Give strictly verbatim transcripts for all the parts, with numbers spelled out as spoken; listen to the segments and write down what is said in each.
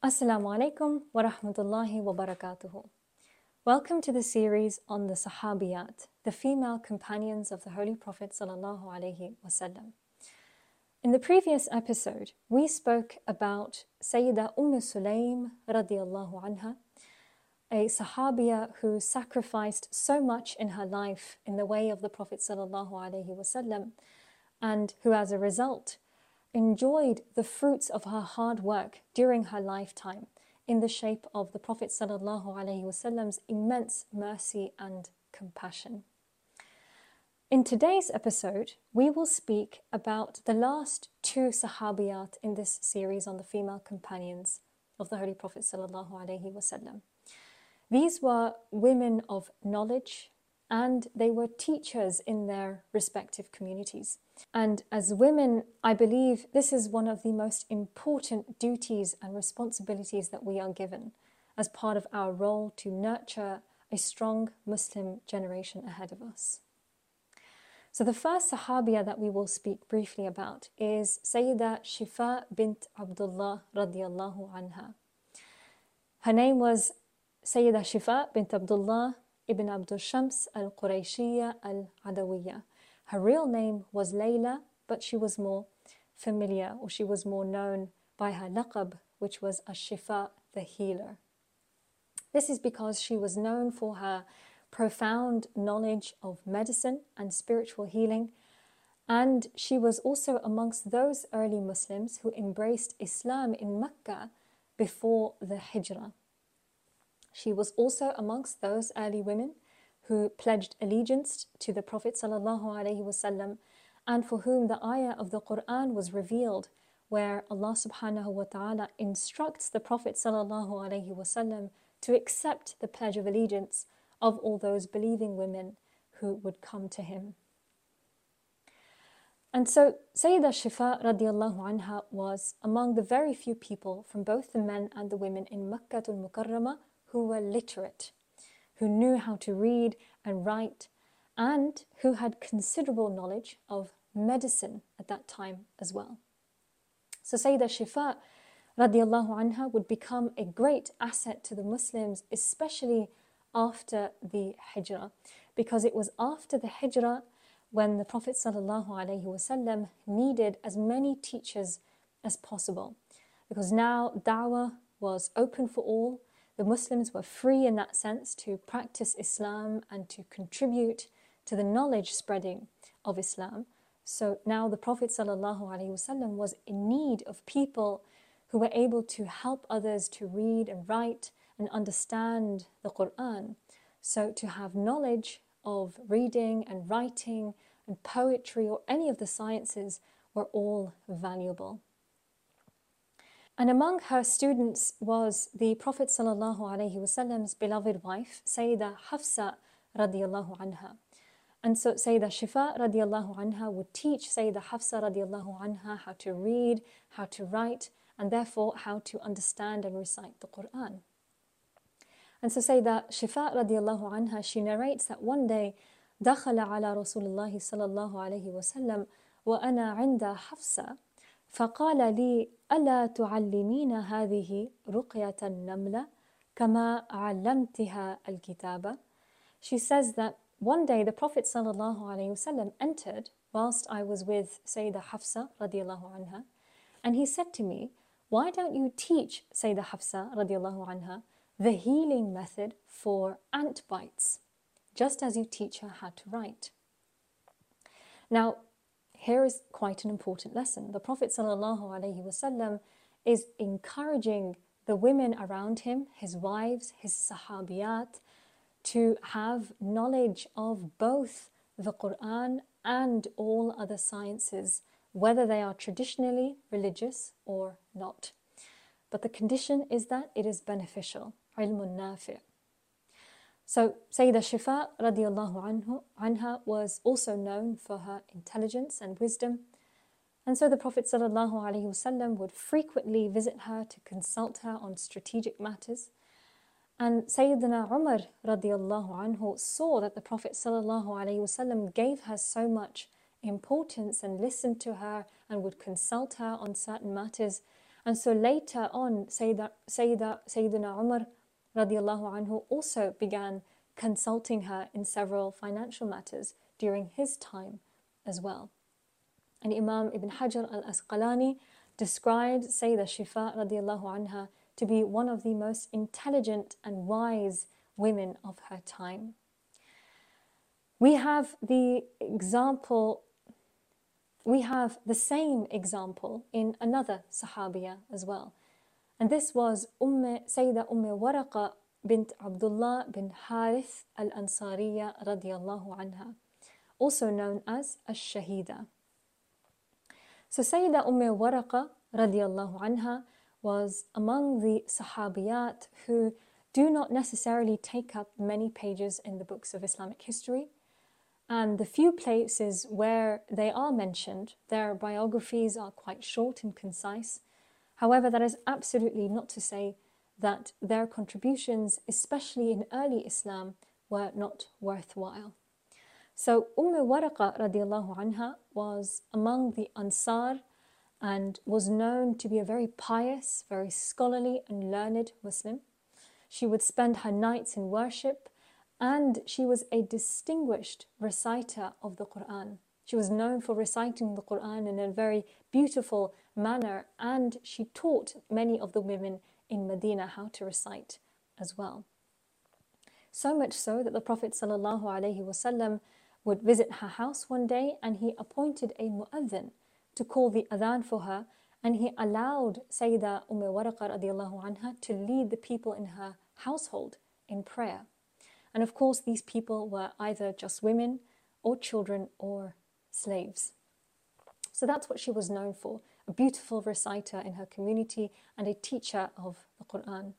Assalamu alaikum wa rahmatullahi wa barakatuhu. Welcome to the series on the Sahabiyat, the female companions of the Holy Prophet sallallahu alaihi wasallam. In the previous episode, we spoke about Sayyida Umm Sulaym radiallahu anha, a Sahabiya who sacrificed so much in her life in the way of the Prophet sallallahu alaihi wasallam, and who as a result enjoyed the fruits of her hard work during her lifetime in the shape of the Prophet sallallahu alaihi wasallam's immense mercy and compassion. In today's episode, we will speak about the last two Sahabiyat in this series on the female companions of the Holy Prophet sallallahu alaihi wasallam. These were women of knowledge, and they were teachers in their respective communities. And as women, I believe this is one of the most important duties and responsibilities that we are given as part of our role to nurture a strong Muslim generation ahead of us. So the first Sahabiya that we will speak briefly about is Sayyida Shifa bint Abdullah radiallahu anha. Her name was Sayyida Shifa bint Abdullah ibn Abdul Shams al-Qurayshiyya al-Adawiyya. Her real name was Layla, but she was more familiar, or she was more known by her laqab, which was Ash-Shifa, the healer. This is because she was known for her profound knowledge of medicine and spiritual healing, and she was also amongst those early Muslims who embraced Islam in Mecca before the Hijrah. She was also amongst those early women who pledged allegiance to the Prophet sallallahu alaihi wasallam, and for whom the ayah of the Quran was revealed, where Allah subhanahu wa ta'ala instructs the Prophet sallallahu alaihi wasallam to accept the pledge of allegiance of all those believing women who would come to him. And so Sayyida Shifa radiallahu anha was among the very few people from both the men and the women in Makkah al-Mukarramah who were literate, who knew how to read and write, and who had considerable knowledge of medicine at that time as well. So Sayyida Shifa radiallahu anha would become a great asset to the Muslims, especially after the Hijrah, because it was after the Hijrah when the Prophet sallallahu alaihi wasallam needed as many teachers as possible, because now da'wah was open for all. The Muslims were free in that sense to practice Islam and to contribute to the knowledge spreading of Islam. So now the Prophet ﷺ was in need of people who were able to help others to read and write and understand the Quran. So to have knowledge of reading and writing and poetry or any of the sciences were all valuable. And among her students was the Prophet sallallahu alaihi wasallam's beloved wife, Sayyida Hafsa radiallahu anha. And so Sayyida Shifa radiallahu anha would teach Sayyida Hafsa radiallahu anha how to read, how to write, and therefore how to understand and recite the Quran. And so Sayyida Shifa radiallahu anha, she narrates that one day, دخل على رسول الله صلى الله عليه وسلم وأنا عند حفصة فقال لي ألا تعلمين هذه رقية النملة كما علمتها الكتابة. She says that one day the Prophet sallallahu alaihi wasallam entered whilst I was with Sayyida Hafsa radiallahu anha, and he said to me, why don't you teach Sayyida Hafsa radiallahu anha the healing method for ant bites, just as you teach her how to write? Now, here is quite an important lesson. The Prophet ﷺ is encouraging the women around him, his wives, his sahabiyat, to have knowledge of both the Quran and all other sciences, whether they are traditionally religious or not. But the condition is that it is beneficial. Ilmun nafi'. So Sayyida Shifa radiallahu anhu, anha was also known for her intelligence and wisdom. And so the Prophet sallallahu alaihi wasallam would frequently visit her to consult her on strategic matters. And Sayyidina Umar radiallahu anhu saw that the Prophet sallallahu alaihi wasallam gave her so much importance and listened to her and would consult her on certain matters. And so later on, Sayyida, Sayyida, Sayyidina Umar radiallahu anhu also began consulting her in several financial matters during his time as well. And Imam Ibn Hajar al-Asqalani described Sayyida Shifa radiallahu anha to be one of the most intelligent and wise women of her time. We have the example, we have the same example in another Sahabiya as well. And this was Umm Sayyida Umm Waraqa bint Abdullah bin Harith al-Ansariya radiallahu anha, also known as Ash-Shahida. So Sayyida Umm Waraqa radiallahu anha was among the Sahabiyat who do not necessarily take up many pages in the books of Islamic history. And the few places where they are mentioned, their biographies are quite short and concise. However, that is absolutely not to say that their contributions, especially in early Islam, were not worthwhile. So Umm Waraqa radiallahu anha was among the Ansar and was known to be a very pious, very scholarly and learned Muslim. She would spend her nights in worship, and she was a distinguished reciter of the Quran. She was known for reciting the Quran in a very beautiful manner, and she taught many of the women in Medina how to recite as well. So much so that the Prophet ﷺ would visit her house one day, and he appointed a mu'adhin to call the adhan for her, and he allowed Sayyida Umm Waraqa radiallahu anha to lead the people in her household in prayer. And of course, these people were either just women or children or slaves. So that's what she was known for, a beautiful reciter in her community and a teacher of the Quran.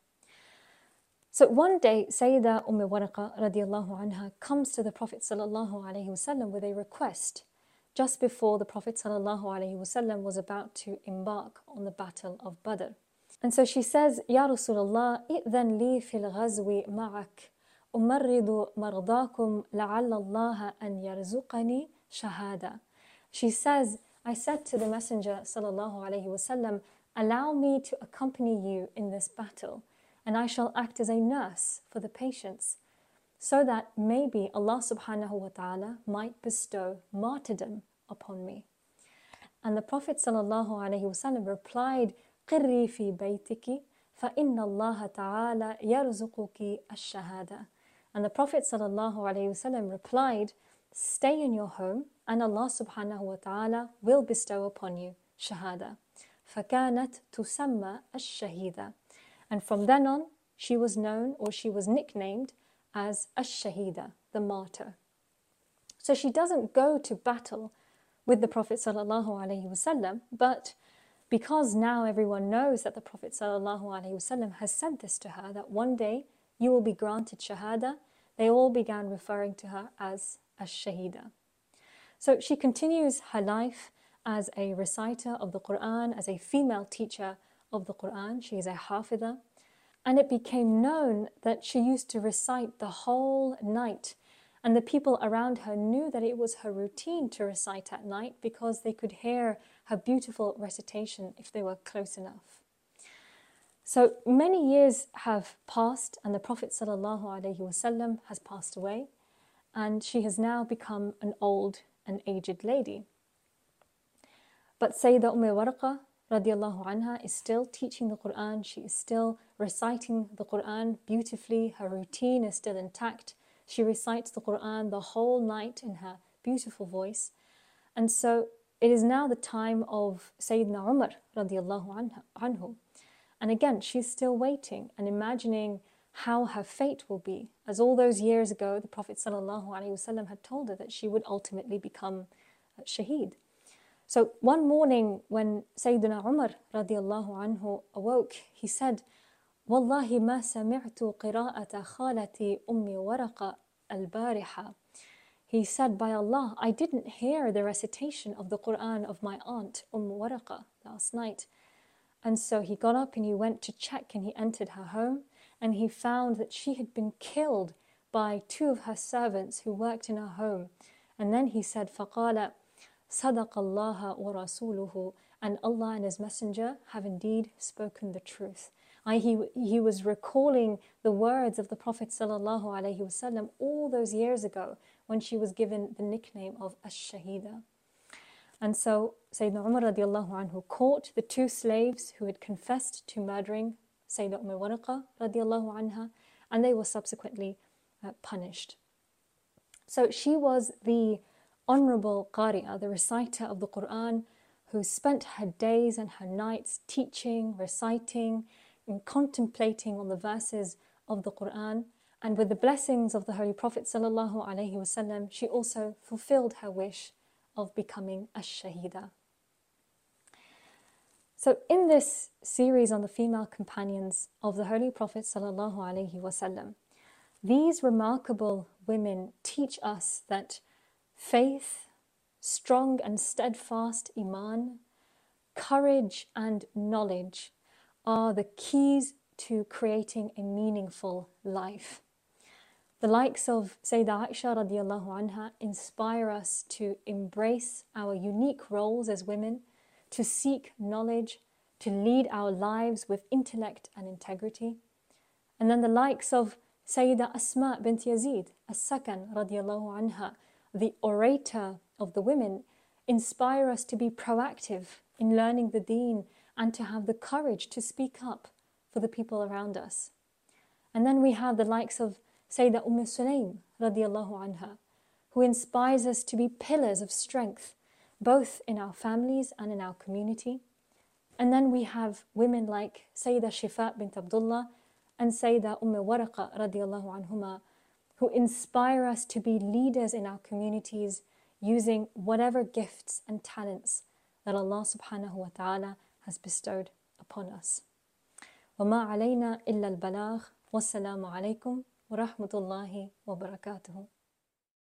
So one day, Sayyida Umm Waraqa radiallahu anha comes to the Prophet sallallahu alaihi wasallam with a request just before the Prophet sallallahu alaihi wasallam was about to embark on the Battle of Badr. And so she says, Ya Rasulullah, إِذَنْ لِي فِي الْغَزْوِ مَعَكَ أُمَرِّضُ مَرْضَاكُمْ لَعَلَّ اللَّهَ أَنْ يَرْزُقَنِي شَهَادَةً. She says, I said to the Messenger sallallahu alaihi wasallam, allow me to accompany you in this battle, and I shall act as a nurse for the patients, so that maybe Allah subhanahu wa ta'ala might bestow martyrdom upon me. And the Prophet sallallahu alaihi wasallam replied, قِرِّي فِي بَيْتِكِ فَإِنَّ اللَّهَ تَعَالَى يَرْزُقُكِ الشَّهَادَةَ. And the Prophet sallallahu alaihi wasallam replied, stay in your home, and Allah subhanahu wa ta'ala will bestow upon you shahada. فَكَانَتْ تُسَمَّى الشَّهِيدَةَ. And from then on, she was known, or she was nicknamed as Ash-Shahida, the martyr. So she doesn't go to battle with the Prophet sallallahu alaihi wasallam, but because now everyone knows that the Prophet sallallahu alaihi wasallam has said this to her, that one day you will be granted shahada, they all began referring to her as Ash-Shahida. So she continues her life as a reciter of the Quran, as a female teacher of the Quran. She is a hafidha. And it became known that she used to recite the whole night. And the people around her knew that it was her routine to recite at night because they could hear her beautiful recitation if they were close enough. So many years have passed, and the Prophet ﷺ has passed away, and she has now become an old and aged lady. But Sayyida Umm Waraqa radiallahu anha is still teaching the Quran. She is still reciting the Quran beautifully. Her routine is still intact. She recites the Quran the whole night in her beautiful voice. And so it is now the time of Sayyidina Umar radiallahu anhu. And again, she's still waiting and imagining how her fate will be. As all those years ago, the Prophet sallallahu alaihi wasallam had told her that she would ultimately become shaheed. So one morning when Sayyidina Umar radiallahu anhu awoke, he said, Wallahi ma sami'tu qira'ata khalati ummi waraqa al-bariha. He said, by Allah, I didn't hear the recitation of the Quran of my aunt Umm Waraqa last night. And so he got up and he went to check, and he entered her home, and he found that she had been killed by two of her servants who worked in her home. And then he said, فَقَالَ صدق الله ورسوله, and Allah and His Messenger have indeed spoken the truth. I, he, he was recalling the words of the Prophet sallallahu alaihi wasallam all those years ago when she was given the nickname of Ash-Shahida. And so Sayyidina Umar radiallahu anhu caught the two slaves who had confessed to murdering Sayyidah Umm Waraqah radiallahu anha, and they were subsequently uh, punished. So she was the honorable Qari'ah, the reciter of the Quran, who spent her days and her nights teaching, reciting, and contemplating on the verses of the Quran. And with the blessings of the Holy Prophet sallallahu alaihi wasallam, she also fulfilled her wish of becoming a Shahida. So in this series on the female companions of the Holy Prophet sallallahu alaihi wasallam, these remarkable women teach us that faith, strong and steadfast iman, courage and knowledge are the keys to creating a meaningful life. The likes of Sayyidah Aisha radiallahu anha inspire us to embrace our unique roles as women, to seek knowledge, to lead our lives with intellect and integrity. And then the likes of Sayyidah Asma bint Yazid as-Sakan radiallahu anha, the orator of the women, inspire us to be proactive in learning the deen and to have the courage to speak up for the people around us. And then we have the likes of Sayyidah Umm Sulaym radiallahu anha, who inspires us to be pillars of strength, both in our families and in our community. And then we have women like Sayyidah Shifa bint Abdullah and Sayyidah Umm Waraqah radiallahu anhuma, who inspire us to be leaders in our communities using whatever gifts and talents that Allah subhanahu wa ta'ala has bestowed upon us. وَمَا عَلَيْنَا إِلَّا الْبَلَاغُ وَالسَّلَامُ عَلَيْكُمْ ورحمة الله وبركاته.